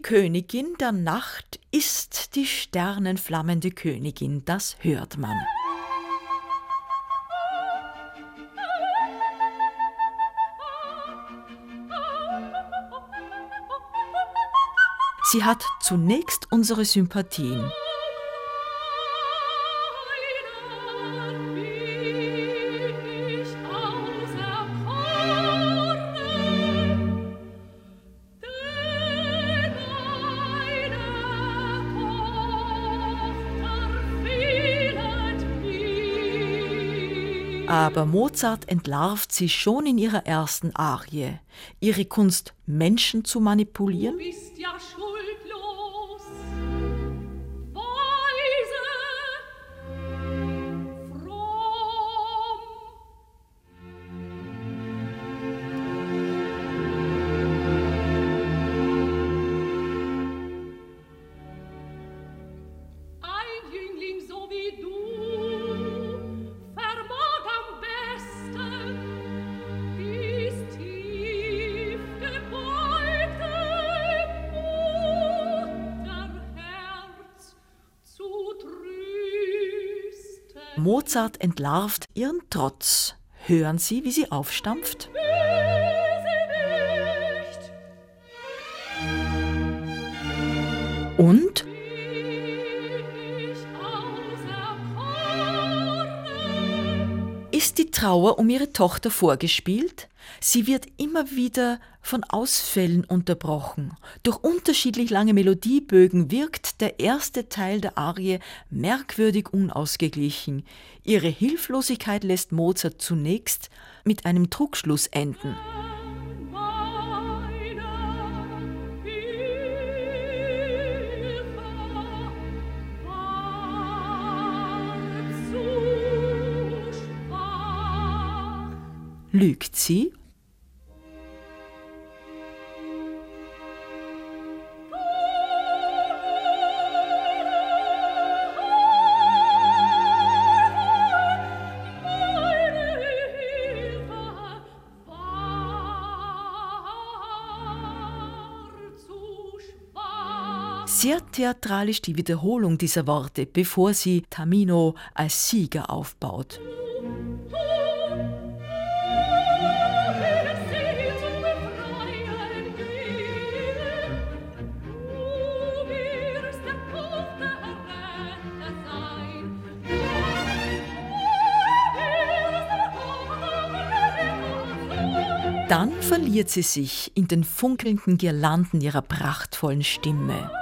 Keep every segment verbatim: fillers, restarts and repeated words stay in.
Königin der Nacht ist die sternenflammende Königin, das hört man. Sie hat zunächst unsere Sympathien. Aber Mozart entlarvt sie schon in ihrer ersten Arie. Ihre Kunst, Menschen zu manipulieren? Du bist ja schuldlos, weise, fromm. Ein Jüngling so wie du Mozart entlarvt ihren Trotz. Hören Sie, wie sie aufstampft? Und? Ist die Trauer um ihre Tochter vorgespielt? Sie wird immer wieder von Ausfällen unterbrochen. Durch unterschiedlich lange Melodiebögen wirkt der erste Teil der Arie merkwürdig unausgeglichen. Ihre Hilflosigkeit lässt Mozart zunächst mit einem Trugschluss enden. Lügt sie? Sehr theatralisch die Wiederholung dieser Worte, bevor sie Tamino als Sieger aufbaut. Dann verliert sie sich in den funkelnden Girlanden ihrer prachtvollen Stimme.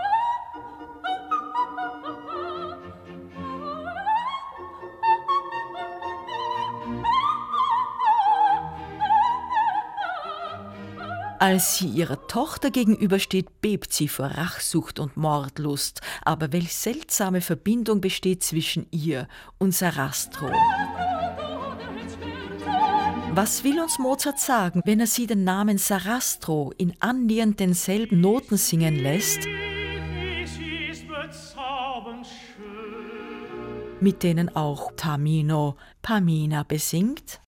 Als sie ihrer Tochter gegenübersteht, bebt sie vor Rachsucht und Mordlust. Aber welch seltsame Verbindung besteht zwischen ihr und Sarastro? Was will uns Mozart sagen, wenn er sie den Namen Sarastro in annähernd denselben Noten singen lässt, mit denen auch Tamino Pamina besingt?